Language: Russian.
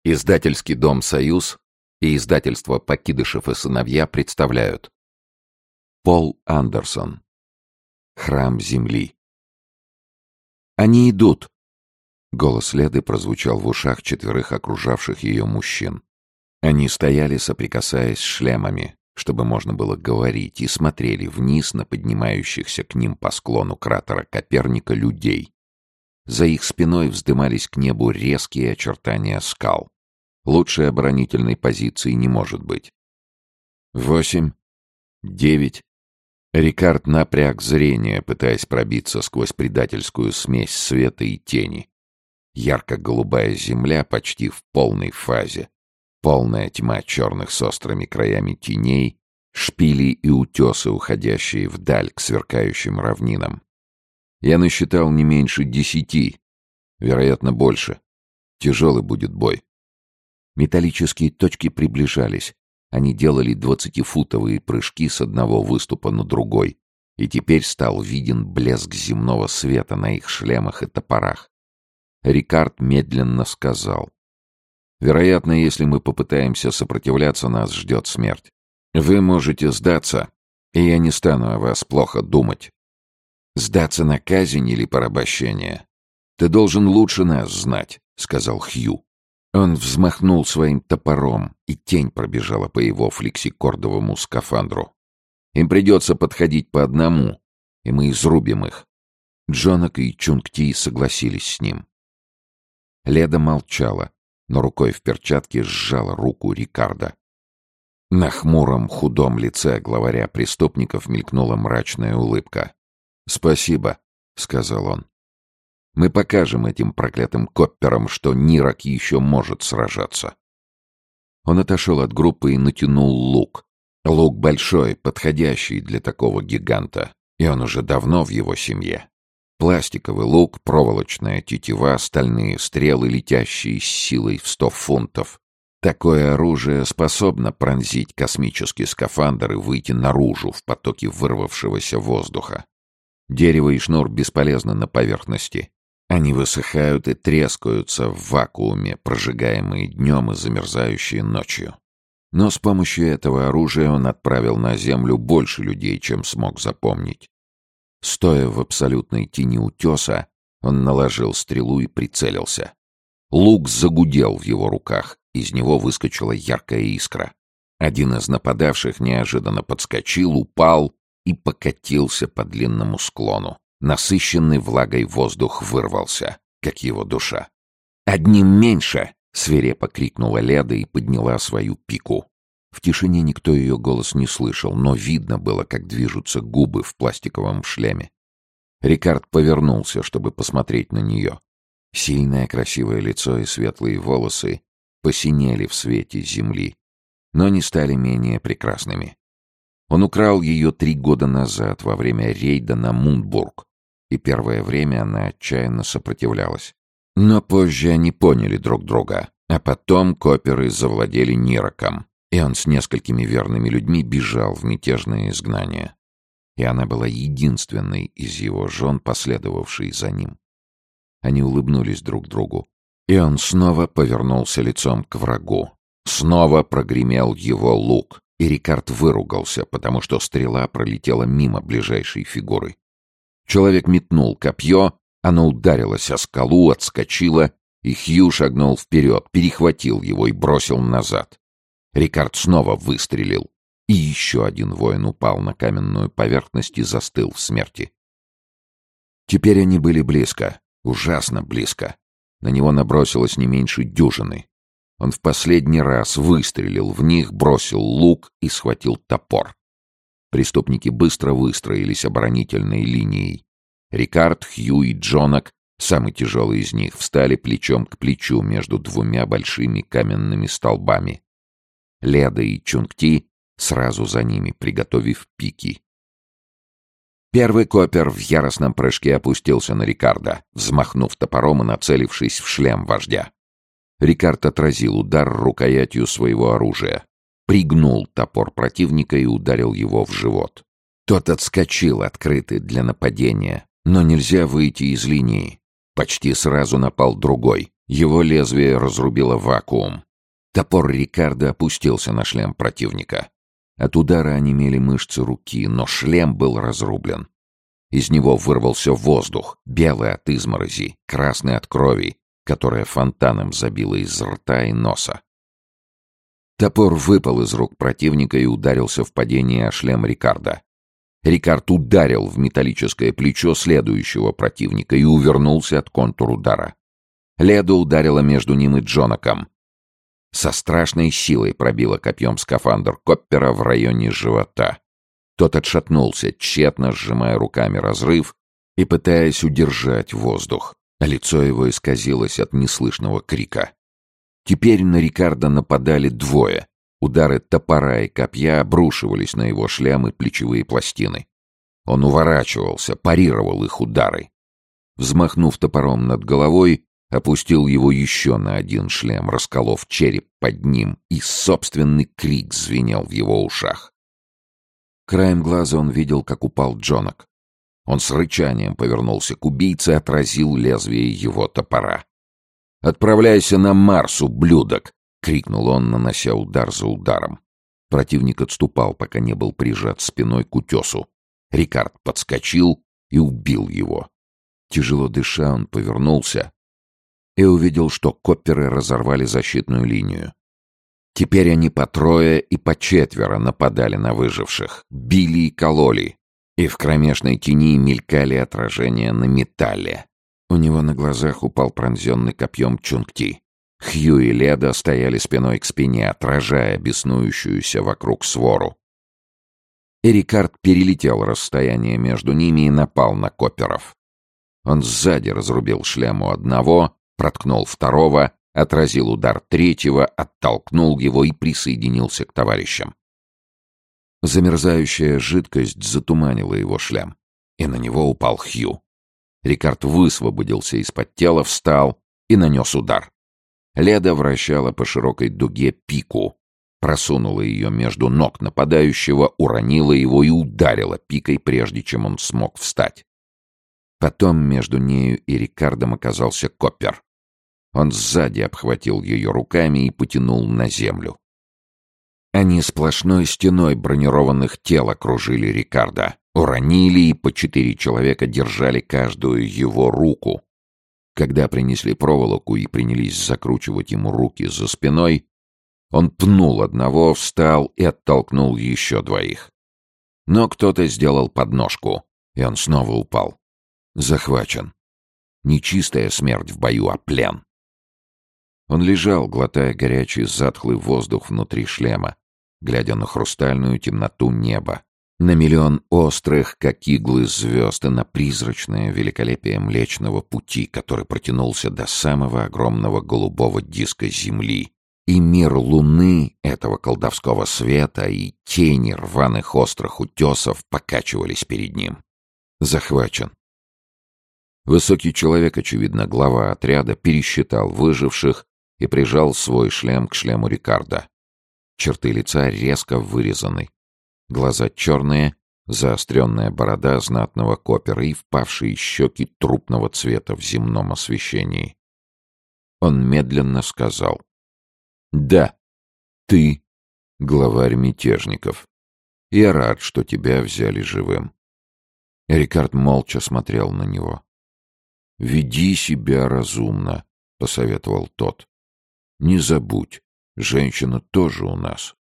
Издательский дом «Союз» и издательство «Покидышев и сыновья» представляют Пол Андерсон. «Храм земли». «Они идут!» Голос Леды прозвучал в ушах четверых окружавших ее мужчин. Они стояли, соприкасаясь шлемами, чтобы можно было говорить, и смотрели вниз на поднимающихся к ним по склону кратера Коперника людей. За их спиной вздымались к небу резкие очертания скал. Лучшей оборонительной позиции не может быть. 8, 9. Рикард напряг зрение, пытаясь пробиться сквозь предательскую смесь света и тени. Ярко-голубая земля почти в полной фазе. Полная тьма черных с острыми краями теней, шпили и утесы, уходящие вдаль к сверкающим равнинам. Я насчитал не меньше 10, вероятно, больше. Тяжелый будет бой. Металлические точки приближались. Они делали 20-футовые прыжки с одного выступа на другой, и теперь стал виден блеск земного света на их шлемах и топорах. Рикард медленно сказал: «Вероятно, если мы попытаемся сопротивляться, нас ждет смерть. Вы можете сдаться, и я не стану о вас плохо думать. Сдаться на казнь или порабощение? Ты должен лучше нас знать», — сказал Хью. Он взмахнул своим топором, и тень пробежала по его флексикордовому скафандру. «Им придется подходить по одному, и мы изрубим их». Джонок и Чунгти согласились с ним. Леда молчала, но рукой в перчатке сжала руку Рикарда. На хмуром, худом лице главаря преступников мелькнула мрачная улыбка. «Спасибо», — сказал он. «Мы покажем этим проклятым копперам, что Нирок еще может сражаться». Он отошел от группы и натянул лук. Лук большой, подходящий для такого гиганта, и он уже давно в его семье. Пластиковый лук, проволочная тетива, стальные стрелы, летящие с силой в 100 фунтов. Такое оружие способно пронзить космический скафандр и выйти наружу в потоке вырвавшегося воздуха. Дерево и шнур бесполезны на поверхности. Они высыхают и трескаются в вакууме, прожигаемые днем и замерзающие ночью. Но с помощью этого оружия он отправил на землю больше людей, чем смог запомнить. Стоя в абсолютной тени утеса, он наложил стрелу и прицелился. Лук загудел в его руках, из него выскочила яркая искра. Один из нападавших неожиданно подскочил, упал и покатился по длинному склону. Насыщенный влагой воздух вырвался, как его душа. «Одним меньше!» — свирепо крикнула Леда и подняла свою пику. В тишине никто ее голос не слышал, но видно было, как движутся губы в пластиковом шлеме. Рикард повернулся, чтобы посмотреть на нее. Сильное красивое лицо и светлые волосы посинели в свете земли, но не стали менее прекрасными. Он украл ее 3 года назад, во время рейда на Мундбург, и первое время она отчаянно сопротивлялась. Но позже они поняли друг друга, а потом копперы завладели Нироком, и он с несколькими верными людьми бежал в мятежное изгнание. И она была единственной из его жен, последовавшей за ним. Они улыбнулись друг другу, и он снова повернулся лицом к врагу. Снова прогремел его лук, и Рикард выругался, потому что стрела пролетела мимо ближайшей фигуры. Человек метнул копье, оно ударилось о скалу, отскочило, и Хью шагнул вперед, перехватил его и бросил назад. Рикард снова выстрелил, и еще один воин упал на каменную поверхность и застыл в смерти. Теперь они были близко, ужасно близко. На него набросилось не меньше дюжины. Он в последний раз выстрелил в них, бросил лук и схватил топор. Преступники быстро выстроились оборонительной линией. Рикард, Хью и Джонок, самый тяжелый из них, встали плечом к плечу между 2 большими каменными столбами. Леда и Чунгти сразу за ними, приготовив пики. Первый коппер в яростном прыжке опустился на Рикарда, взмахнув топором и нацелившись в шлем вождя. Рикард отразил удар рукоятью своего оружия, пригнул топор противника и ударил его в живот. Тот отскочил, открытый для нападения, но нельзя выйти из линии. Почти сразу напал другой. Его лезвие разрубило вакуум. Топор Рикардо опустился на шлем противника. От удара онемели мышцы руки, но шлем был разрублен. Из него вырвался воздух, белый от изморози, красный от крови, которая фонтаном забила из рта и носа. Топор выпал из рук противника и ударился в падении о шлем Рикардо. Рикард ударил в металлическое плечо следующего противника и увернулся от контр-удара. Леда ударила между ним и Джонаком. Со страшной силой пробила копьем скафандр Коппера в районе живота. Тот отшатнулся, тщетно сжимая руками разрыв и пытаясь удержать воздух. Лицо его исказилось от неслышного крика. Теперь на Рикардо нападали двое. Удары топора и копья обрушивались на его шлем и плечевые пластины. Он уворачивался, парировал их удары. Взмахнув топором над головой, опустил его еще на один шлем, расколов череп под ним, и собственный крик звенел в его ушах. Краем глаза он видел, как упал Джонак. Он с рычанием повернулся к убийце и отразил лезвие его топора. «Отправляйся на Марс, ублюдок!» — крикнул он, нанося удар за ударом. Противник отступал, пока не был прижат спиной к утесу. Рикард подскочил и убил его. Тяжело дыша, он повернулся и увидел, что Копперы разорвали защитную линию. Теперь они по трое и по четверо нападали на выживших, били и кололи, и в кромешной тени мелькали отражения на металле. У него на глазах упал пронзенный копьем Чунгти. Хью и Леда стояли спиной к спине, отражая беснующуюся вокруг свору. И Рикард перелетел расстояние между ними и напал на Копперов. Он сзади разрубил шлем у одного, проткнул второго, отразил удар третьего, оттолкнул его и присоединился к товарищам. Замерзающая жидкость затуманила его шлем, и на него упал Хью. Рикард высвободился из-под тела, встал и нанес удар. Леда вращала по широкой дуге пику, просунула ее между ног нападающего, уронила его и ударила пикой, прежде чем он смог встать. Потом между нею и Рикардом оказался Коппер. Он сзади обхватил ее руками и потянул на землю. Они сплошной стеной бронированных тел окружили Рикардо, уронили, и по 4 человека держали каждую его руку. Когда принесли проволоку и принялись закручивать ему руки за спиной, он пнул одного, встал и оттолкнул еще 2. Но кто-то сделал подножку, и он снова упал. Захвачен. Не чистая смерть в бою, а плен. Он лежал, глотая горячий затхлый воздух внутри шлема, глядя на хрустальную темноту неба, на миллион острых, как иглы, звезд и на призрачное великолепие Млечного Пути, который протянулся до самого огромного голубого диска Земли. И мир Луны, этого колдовского света, и тени рваных острых утесов покачивались перед ним. Захвачен. Высокий человек, очевидно, глава отряда, пересчитал выживших и прижал свой шлем к шлему Рикардо. Черты лица резко вырезаны. Глаза черные, заостренная борода знатного Коппера и впавшие щеки трупного цвета в земном освещении. Он медленно сказал: «Да, ты главарь мятежников. Я рад, что тебя взяли живым». Рикард молча смотрел на него. «Веди себя разумно», — посоветовал тот. «Не забудь, женщина тоже у нас.